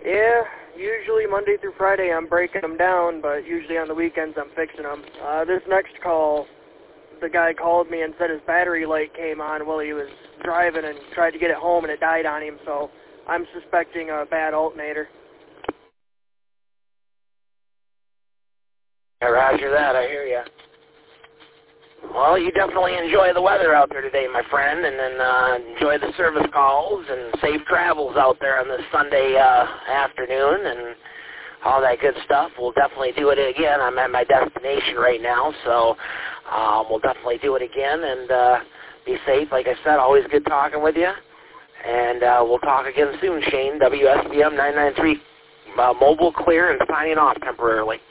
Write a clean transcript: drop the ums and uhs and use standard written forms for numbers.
Yeah, usually Monday through Friday I'm breaking them down, but usually on the weekends I'm fixing them. This next call, the guy called me and said his battery light came on while he was driving and tried to get it home and it died on him, so I'm suspecting a bad alternator. Yeah, roger that, I hear you. Well, you definitely enjoy the weather out there today, my friend, and then enjoy the service calls and safe travels out there on this Sunday afternoon and all that good stuff. We'll definitely do it again. I'm at my destination right now, so we'll definitely do it again and be safe. Like I said, always good talking with you, and we'll talk again soon, Shane. WSBM 993 mobile clear and signing off temporarily.